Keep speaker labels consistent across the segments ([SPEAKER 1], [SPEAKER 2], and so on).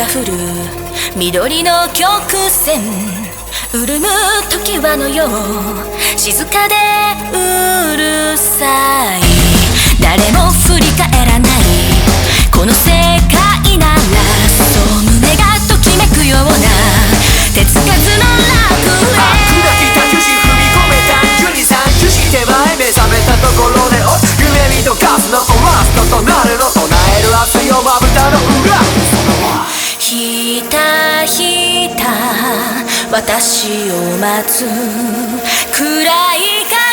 [SPEAKER 1] が降る緑の曲線、潤む時はのよう静かでうるさい。誰も振り返らないこの世界なら、そう胸がときめくような手つかずの楽園。
[SPEAKER 2] 砕きた樹脂踏み込め単純に三樹脂手前目覚めたところで夢見とガスのコラスとなるの唱える熱いをまぶたの裏。
[SPEAKER 1] ひたひた私を待つ暗い影、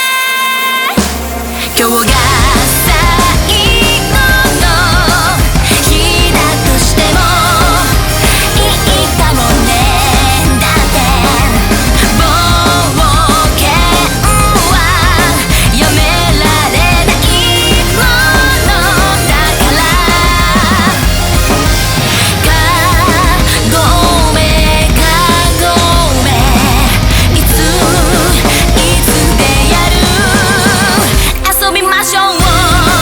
[SPEAKER 1] 今日が最後の日だとしてもいいかもね。だって冒険はやめられないものだから。ごめんいつでやる遊びましょう。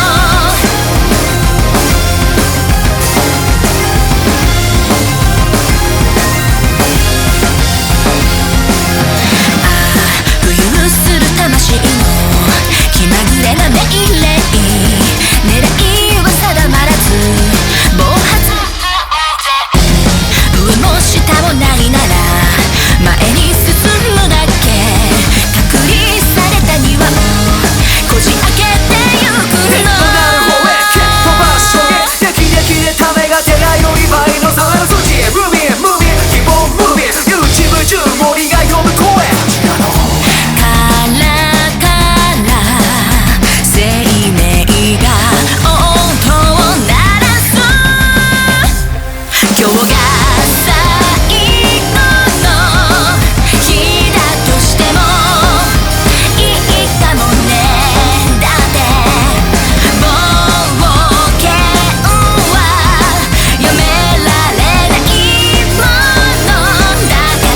[SPEAKER 1] 浮遊する魂の気まぐれな命令、狙いは定まらず暴発、上も下もないなら前に進むだけ。隔離された庭をこじ開けてゆくの。
[SPEAKER 2] ネットなる方へ蹴っ飛ばす衝撃、出来でためが出ないの祝いのさめの筋、ムービームービー希望ムービー YouTube 中森が読む声。
[SPEAKER 1] カラカラ生命が音を鳴らす。今日が最後の日だとしてもいいかもね。だって冒険はやめられないものだから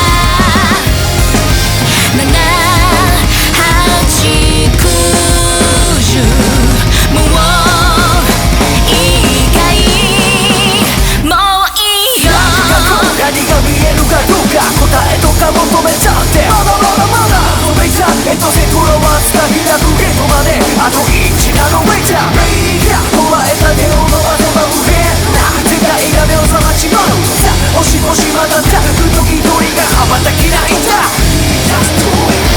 [SPEAKER 1] 。7、8、9、10もういいかい、もういいよ。
[SPEAKER 2] 何が見えるかどうか答えとか求めちゃって、まだ求めちゃセクロはつか開くゲートまであと1なのめちゃお前だけを伸ばせば不変な世界が目を覚ましまう。さあ押しもしまだった太き鳥が羽ばたきないんだ。 Just do it。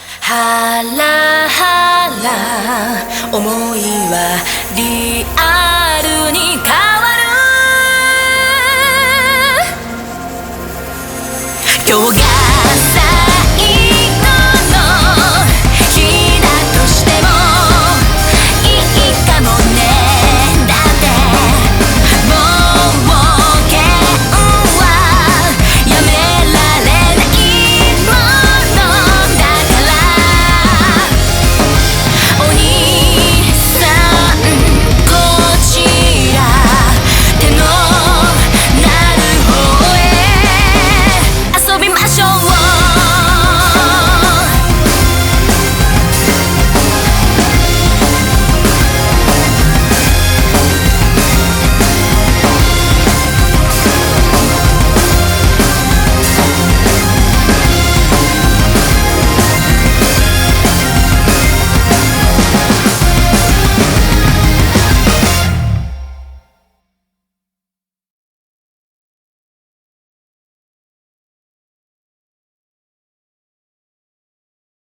[SPEAKER 1] ハラハラ思いはリアル